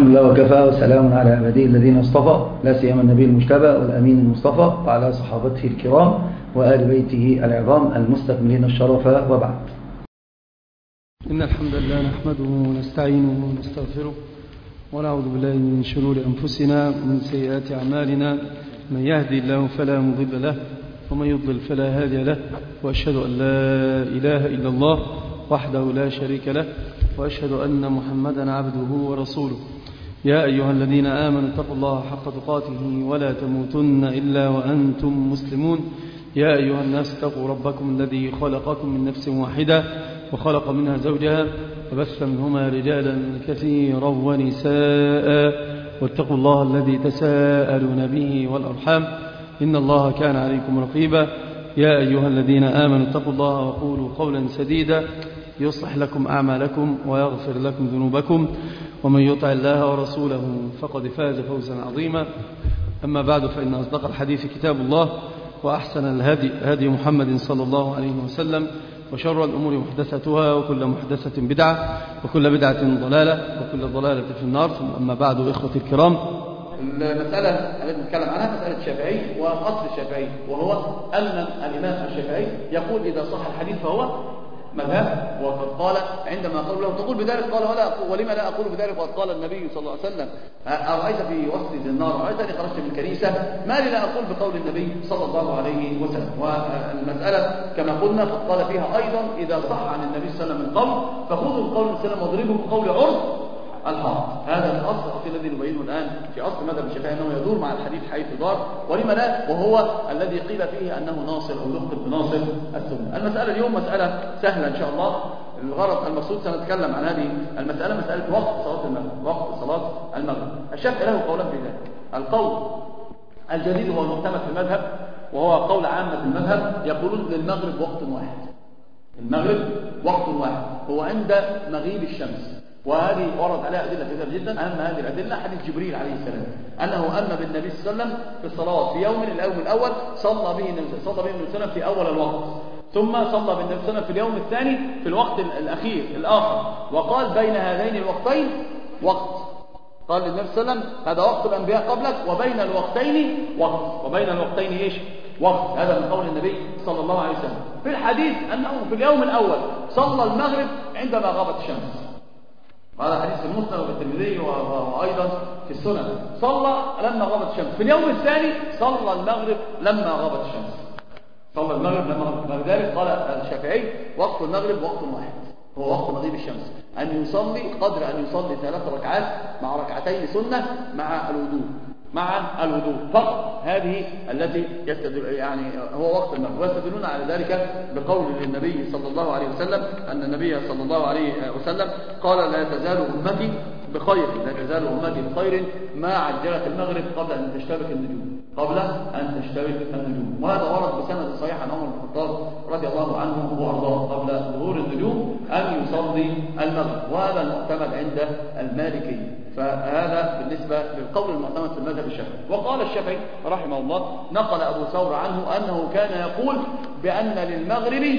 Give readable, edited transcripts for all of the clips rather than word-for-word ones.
الحمد لله وكفى وسلام على عباده الذين اصطفى، لا سيما النبي المجتبى والأمين المصطفى وعلى صحابته الكرام وآل بيته العظام المستكملين الشرف، وبعد. إن الحمد لله نحمده ونستعينه ونستغفره ونعوذ بالله من شرور أنفسنا ومن سيئات أعمالنا. من يهدي الله فلا مضل له ومن يضلل فلا هادي له، وأشهد أن لا إله إلا الله وحده لا شريك له، وأشهد أن محمدا عبده ورسوله. يا أيها الذين آمنوا اتقوا الله حق تقاته ولا تموتن إلا وأنتم مسلمون. يا أيها الناس اتقوا ربكم الذي خلقكم من نفس واحدة وخلق منها زوجها وبث منهما رجالا كثيرا ونساء، واتقوا الله الذي تساءلون به والأرحام إن الله كان عليكم رقيبا. يا أيها الذين آمنوا اتقوا الله وقولوا قولا سديدا يصلح لكم أعمالكم ويغفر لكم ذنوبكم، ومن يطع الله ورسوله فقد فاز فوزا عظيما. أما بعد، فإن أصدق الحديث كتاب الله، وأحسن الهدي هدي محمد صلى الله عليه وسلم، وشر الأمور محدثتها، وكل محدثة بدعة، وكل بدعة ضلالة، وكل ضلالة في النار. ثم أما بعد، إخوتي الكرام، المسألة التي نتكلم عنها مسألة الشافعي وأصل الشافعي، وهو أن الإمام الشافعي يقول إذا صح الحديث فهو مذهب. وقد قال عندما قالوا له تقول بذلك قال ولما لا أقول بذلك؟ وقد قال النبي صلى الله عليه وسلم أرأيت في وسط النار رأيتني خرجت من كنيسة، ما لي لا أقول بقول النبي صلى الله عليه وسلم. والمسألة كما قلنا قد قال فيها أيضا إذا صح عن النبي صلى الله عليه وسلم من قول فخذوا القول من سلم واضربوا بقول عرض الحائط. هذا الأصل الذي نبينه الآن في أصل مذهب الشافعي، أنه يدور مع الحديث حيث دار، ولما لا، وهو الذي قيل فيه أنه ناصر أو يخطئ بناصر السنة. المسألة اليوم مسألة سهلة إن شاء الله. الغرض المقصود سنتكلم عن هذه المسألة، مسألة وقت صلاة المغرب. وقت صلاة المغرب الشافعي له قولان في ذلك. القول الجديد هو المعتمد في المذهب، وهو قول عامة المذهب، يقولون للمغرب وقت واحد. المغرب وقت واحد هو عند مغيب الشمس، وهذه ورد عليها أدلة كثيرة جدا. أهم هذه الأدلة حديث جبريل عليه السلام أنه أما بالنبي صلى الله عليه وسلم في الصلوات في يوم الأول صلى به النبي صلى الله عليه وسلم في أول الوقت، ثم صلى بالنبي صلى الله عليه وسلم في اليوم الثاني في الوقت الأخير الآخر، وقال بين هذين الوقتين وقت. قال للنبي صلى الله عليه وسلم هذا وقت الأنبياء قبلك، وبين الوقتين وقت. وبين الوقتين إيش؟ وقت. هذا من قول النبي صلى الله عليه وسلم. في الحديث أنه في اليوم الأول صلى المغرب عندما غابت الشمس، هذا حديث في المسند وفي الترمذي وأيضا في السنن. صلى لما غابت الشمس. في اليوم الثاني صلى المغرب لما غابت الشمس. صلى المغرب لما غابت. ولذلك قال الشافعي وقت المغرب وقت واحد، هو وقت مغيب الشمس، أن يصلي قدر أن يصلي 3 ركعات مع ركعتين سنة مع الوضوء فقط. هذه التي يستدل يعني هو وقت المغرب. ويستدلون على ذلك بقول النبي صلى الله عليه وسلم أن النبي صلى الله عليه وسلم قال لا تزال أمتي بخير، لا تزال أمتي بخير ما عجلت المغرب قبل أن تشتبك النجوم، وهذا ورد بسند صحيح عن عمر بن الخطاب رضي الله عنه وارضاه قبل ظهور النجوم أن يصلي المغرب، وهذا المعتمد عند المالكي. فهذا بالنسبة للقول المعتمد في المذهب الشافعي. وقال الشافعي رحمه الله نقل أبو ثور عنه أنه كان يقول بأن للمغرب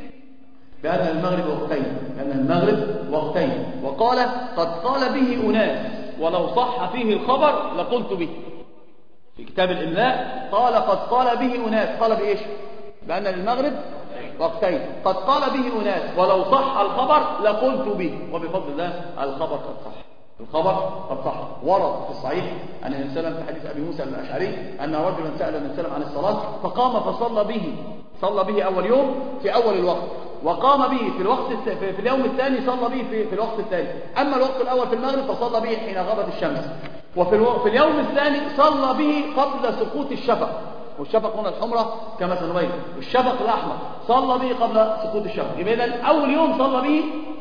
وقتين، وقال قد قال به أناس ولو صح فيه الخبر لقلت به. في كتاب الإملاء قال قد قال به أناس، قال بإيش؟ بأن للمغرب وقتين، قد قال به أناس ولو صح الخبر لقلت به. وبفضل الله الخبر قد صح. ورد في الصحيح أن النبي صلى الله عليه وسلم في حديث أبي موسى الأشعري أن رجلا سأل النبي صلى الله عليه وسلم عن الصلاة فقام صلى به أول يوم في أول الوقت، وقام به في اليوم الثاني صلى به في الوقت الثاني. أما الوقت الأول في المغرب فصلى به حين غابت الشمس، وفي اليوم الثاني صلى به قبل سقوط الشفق. والشفق هنا الحمرة كما سنبين، والشفق الأحمر صلى به قبل سقوط الشفق. إذن أول يوم صلى به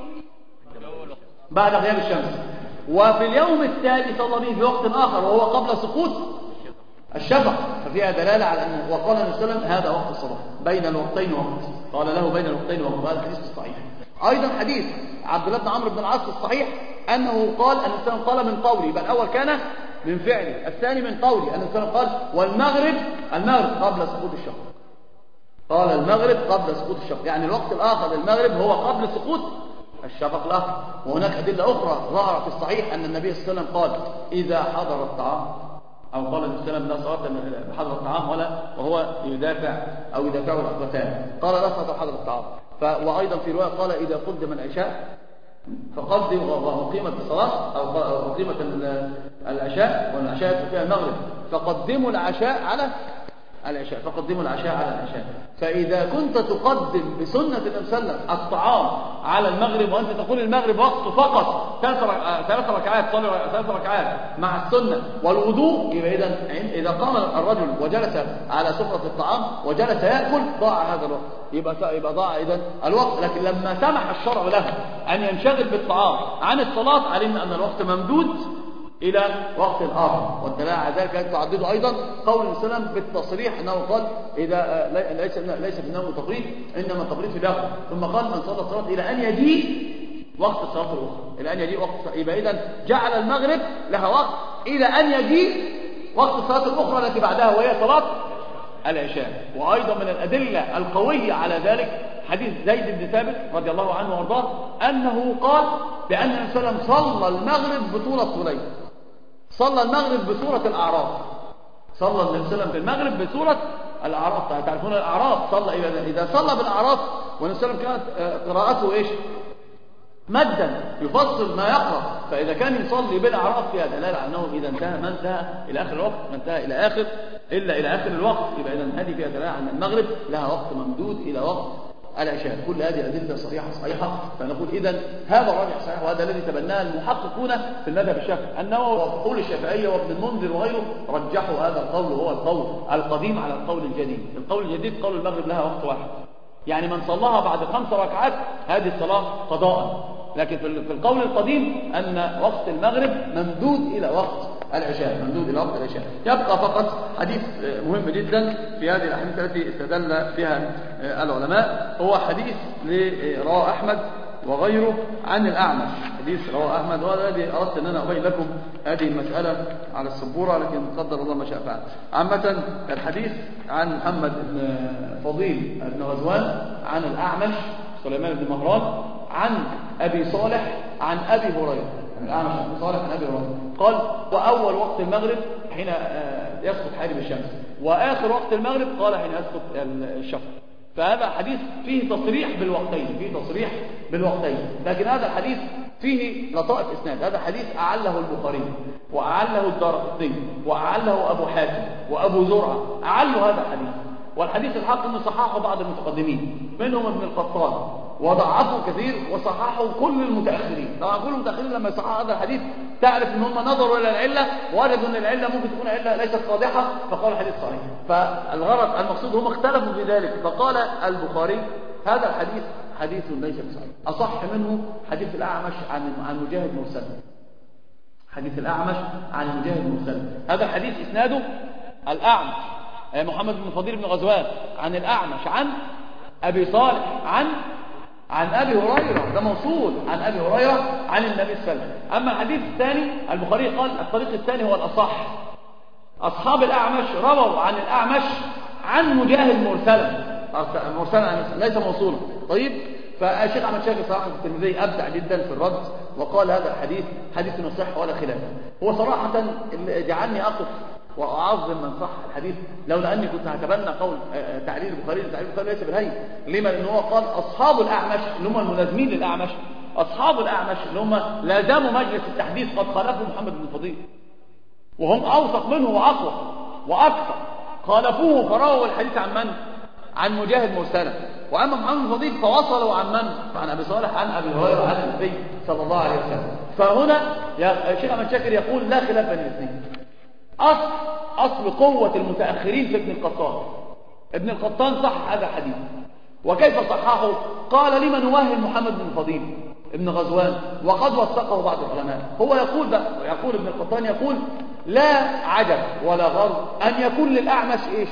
بعد غياب الشمس، وفي اليوم التالي صلى به في وقت آخر وهو قبل سقوط الشفق. ففيها دلالة على أنه وقال النبي صلى الله عليه وسلم هذا وقت الصلاة بين الوقتين وقت، قال له بين الوقتين وقت. هذا الحديث الصحيح. أيضا حديث عبد الله بن عمرو بن العاص الصحيح أنه قال أن النبي قال من قولي، بل الأول كان من فعلي، الثاني من قولي. أن النبي قال والمغرب قبل سقوط الشفق. قال المغرب قبل سقوط الشفق، يعني الوقت الآخر للمغرب هو قبل سقوط الشفق له. وهناك أدلة أخرى ظهر في الصحيح أن النبي صلى الله عليه وسلم قال إذا حضر الطعام، أو قال النبي صلى الله عليه وسلم لا صلاة بحضر الطعام ولا وهو يدافع أو يدافعه الأخوتان، قال لا صلاة بحضر الطعام. وأيضا في رواية قال إذا قدم العشاء فقدم وأقيمت الصلاة أو أقيمت العشاء والعشاء فيها المغرب فقدموا العشاء على العشاء فقدموا العشاء على العشاء. فإذا كنت تقدم بسنة النبي صلى الله عليه وسلم الطعام على المغرب وأنت تقول المغرب وقته فقط 3 ركعات، صلي 3 ركعات مع السنة والوضوء، يبقى إذا قام الرجل وجلس على سفرة الطعام وجلس يأكل ضاع هذا الوقت، يبقى ضاع إذن الوقت. لكن لما سمح الشرع له أن ينشغل بالطعام عن الصلاة علمنا أن الوقت ممدود إلى وقت آخر. والدلالة على ذلك تعدده أيضا قول النبي صلى الله عليه وسلم بالتصريح أنه قال إذا ليس في النوم تقريب إنما التقريب في الآخر، ثم قال من صلى الصلاة إلى أن يجيء وقت الصلاة الأخرى، إلى أن يجيء وقت الصلاة. يبقى إذن جعل المغرب لها وقت إلى أن يجيء وقت الصلاة الأخرى التي بعدها وهي صلاة العشاء. وأيضا من الأدلة القوية على ذلك حديث زيد بن ثابت رضي الله عنه وارضاه أنه قال بأن النبي صلى الله عليه وسلم صلى المغرب بطول الصليل، صلى المغرب بسورة الأعراف، صلى النبي صلى الله عليه وسلم في المغرب بسورة الأعراف. تعرفون الأعراف صلى إذا صلى بالأعراف والنبي صلى الله عليه وسلم كانت قراءته إيش؟ مدا يفصل ما يقرأ. فإذا كان يصلي بالأعراف فيها دلالة على أنه إذا انتهى ما انتهى إلى آخر الوقت ما انتهى إلى آخر الوقت، يبقى إذا هذه فيها دلالة على أن المغرب لها وقت ممدود إلى وقت العشاء. كل هذه أدلة صحيحة. فنقول إذن هذا الراجح صحيح، وهذا الذي تبناه المحققون في المذهب الشافعي. النووي وقول الشافعية وابن المنذر وغيره رجحوا هذا القول، وهو القول القديم على القول الجديد. القول الجديد قول المغرب لها وقت واحد، يعني من صلاها بعد 5 ركعات هذه الصلاة قضاء. لكن في القول القديم أن وقت المغرب ممدود إلى وقت العشاء، يبقى فقط حديث مهم جدا في هذه الأحاديث التي استدل بها العلماء، هو حديث رواه أحمد وغيره عن الأعمش. حديث رواه أحمد، وهذا الذي أردت أن أنا أبين لكم هذه المسألة على السبورة، لكن قدر الله ما شاء فعل. عامة الحديث عن محمد بن فضيل بن غزوان عن الأعمش سليمان بن مهران عن أبي صالح عن أبي هريرة، الأعمش عن أبي صالح عن أبي هريرة قال وأول وقت المغرب حين يسقط حاجب الشمس، وآخر وقت المغرب قال حين يسقط الشفق. فهذا حديث فيه تصريح بالوقتين، لكن هذا الحديث فيه لطائف إسناد. هذا حديث أعله البخاري وأعله الدارقطني وأعله أبو حاتم وأبو زرعة، أعله هذا الحديث. والحديث الحق أنه صححه بعض المتقدمين منهم ابن القطان، وضعفوا كثير وصححوا كل المتأخرين. طبعا كل المتأخرين لما يصححوا هذا الحديث تعرف ان هم نظروا الى العلة ووجدوا ان العلة ممكن تكون علة ليست واضحة فقالوا الحديث صحيح. فالغرض المقصود هم اختلفوا في ذلك، فقال البخاري هذا الحديث حديث ليس بصحيح، اصح منه حديث الأعمش عن مجاهد مرسل. حديث الأعمش عن مجاهد مرسل، هذا الحديث اسناده الأعمش محمد بن فضيل بن غزوان عن الأعمش عن أبي صالح عن أبي هريرة، ده موصول عن أبي هريرة عن النبي صلى الله عليه وسلم. أما الحديث الثاني البخاري قال الطريق الثاني هو الأصح، أصحاب الأعمش رووا عن الأعمش عن مجاهد مرسلا ليس موصولا. طيب، فالشيخ أحمد شاكر صراحة الترمذي أبدع جدا في الرد وقال هذا الحديث حديث صحيح ولا خلاف. هو صراحة اللي جعلني أقف وأعظم من صح الحديث لولا أني كنت هتبنى قول تعليل البخاري ليس بالهين. لما؟ لأنه هو قال أصحاب الأعمش اللي هم الملازمين للأعمش، أصحاب الأعمش اللي هم لازموا مجلس التحديث قد خالفوا محمد بن فضيل، وهم أوثق منه وأقوى وأكثر، خالفوه فرووا الحديث عن من؟ عن مجاهد مرسلا. وأما محمد بن فضيل فوصلوا عن من؟ عن أبي صالح عن أبي هريرة عن النبي صلى الله عليه وسلم. فهنا الشيخ أحمد شاكر يقول لا خلاف بين الاثنين. أصل قوة المتأخرين في ابن القطان صح هذا الحديث. وكيف صححه؟ قال لما نوهم محمد بن فضيل ابن غزوان وقد وثقه بعض العلماء. هو يقول ابن القطان يقول لا عجب ولا غرض أن يكون للأعمش إيش؟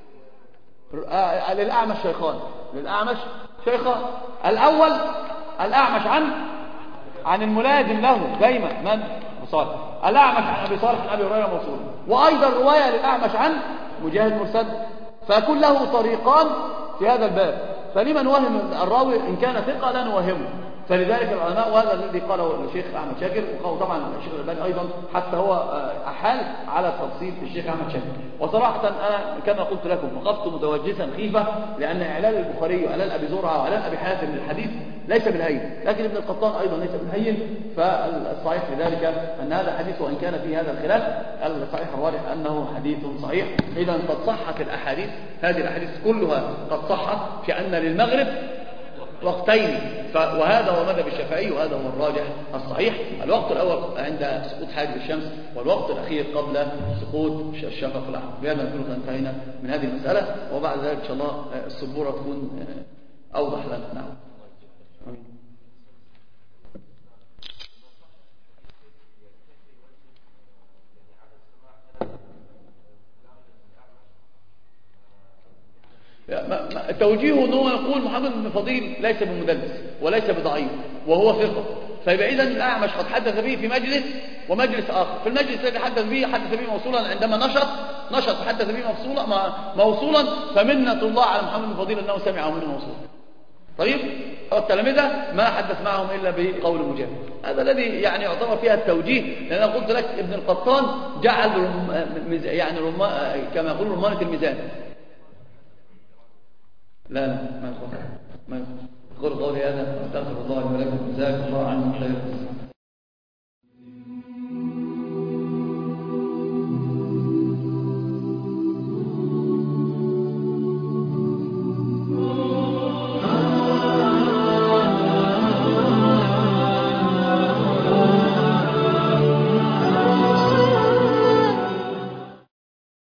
للأعمش شيخان. الأول الأعمش عن الملازم له دايما من؟ صالح. الأعمش عن أبي صالح عن أبي هريرة موصول، وأيضا رواية للأعمش عن مجاهد مرسل، فيكون له طريقان في هذا الباب. فلما نوهم الراوي إن كان ثقة لا نوهمه، فلذلك العلماء، وهذا الذي قاله الشيخ أحمد شاكر، وقاله طبعا الشيخ الألباني أيضا، حتى هو أحال على التفصيل في الشيخ أحمد شاكر. وصراحة أنا كما قلت لكم وقفت متوجسا خيفة، لأن إعلان البخاري وإعلان أبي زرعة وإعلان أبي حاتم للحديث ليس بالهين، لكن ابن القطان أيضا ليس بالهين. فالصحيح في ذلك أن هذا حديث وإن كان فيه هذا الخلاف، الصحيح الراجح أنه حديث صحيح. إذا قد صحت الأحاديث، هذه الأحاديث كلها قد صحت في أن للمغرب وقتين، وهذا هو مذهب الشافعي وهذا هو الراجح الصحيح. الوقت الأول عند سقوط حاجب الشمس، والوقت الأخير قبل سقوط الشفق الأحمر. بهذا نكون انتهينا من هذه المسألة، وبعد ذلك إن شاء الله السبورة تكون أوضح لنا. نعم. توجيهه أنه يقول محمد بن فضيل ليس بمدلس وليس بضعيف وهو ثقة، فيبقى إذن الأعمش قد حدث به في مجلس ومجلس آخر. في المجلس الذي حدث به موصولا، عندما نشط حدث به موصولا، فمنة الله على محمد بن فضيل أنه سمعه منه موصولا. طيب، التلامذة ما حدث معهم إلا بقول مجاهد. هذا الذي يعني يعتبر فيها التوجيه، لأن أنا قلت لك ابن القطان جعل يعني كما يقول رمانة الميزان. لا ما يخطر. قولوا قولي هذا، استغفر الله ولكم، جزاكم الله عنه خير.